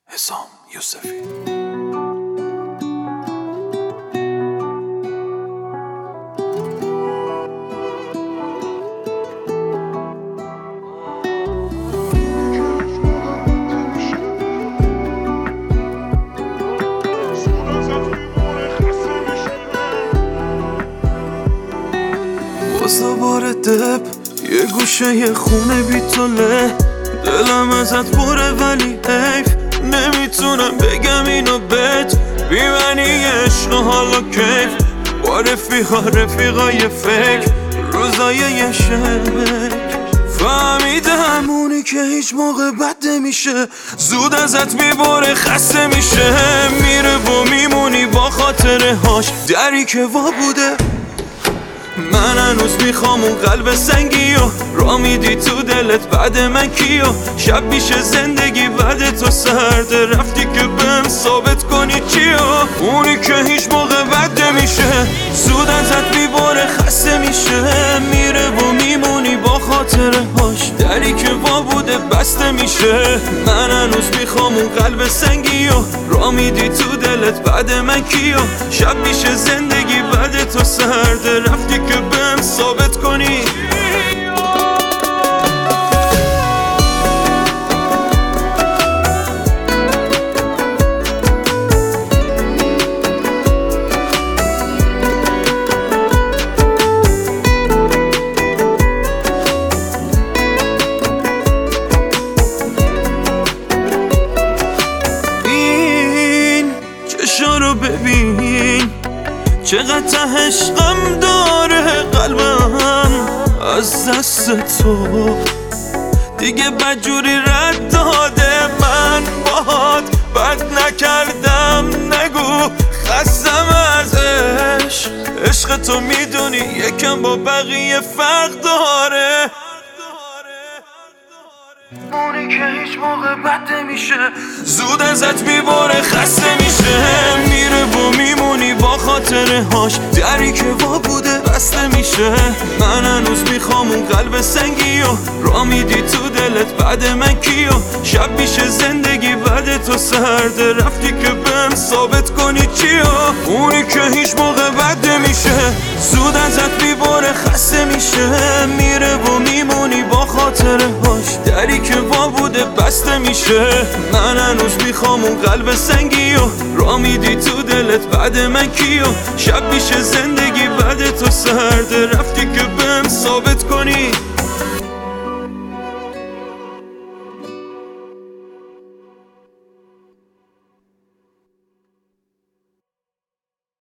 حسام یوسفی. واسه بار دب یه گوشه یه خونه بیتوله، دلم ازت پره ولی حیف نمیتونم بگم اینو بهت، بی معنی عشق و حالا کیف با رفیقای فکر روزای یه شبک. فهمیدم اونی که هیچ موقع بد نمیشه زود ازت میبره خسته میشه، میره و میمونی با خاطره هاش دری که وا بوده. من هنوز میخوام اون قلب سنگی و را میدی تو دلت بعد من کیو، شب میشه زندگی بعد تو سرده رفتی که بهم ثابت کنی چیو، اونی که هیچ موقع بد نمیشه زود ازت میبره خسته میشه، میره و میمونی با خاطره هاش دری که وا بوده بسته میشه. من هنوز میخوام اون قلب سنگی و را میدی تو دلت بعد من کیو، شب میشه زندگی بعد تو سرده رفتی که بهم ثابت کنی. این چشا ببین چقدر ته عشقم داره قلبم از دست تو، دیگه بدجوری رد داده. من باهات بد نکردم نگو خستم از عشق تو میدونی یکم با بقیه فرق داره، اونی که هیچ موقع بد نمیشه زود ازت میبره خسته میشه، میره و میمونی با خاطره هاش دری که وا بوده بسته میشه. من هنوز میخوام اون قلب سنگی و را میدی تو دلت بعد من کیو، شب میشه زندگی بعد تو سرده رفتی که بهم ثابت کنی چیو، اونی که هیچ موقع بد نمیشه زود ازت میبره خسته میشه، میره و میمونی با خاطره هاش دری که وا بوده بسته میشه. من هنوز میخوام اون قلب سنگی و را میدی تو دلت بعد من کیو، شب میشه زندگی بعد تو سرده رفتی که بهم ثابت کنی.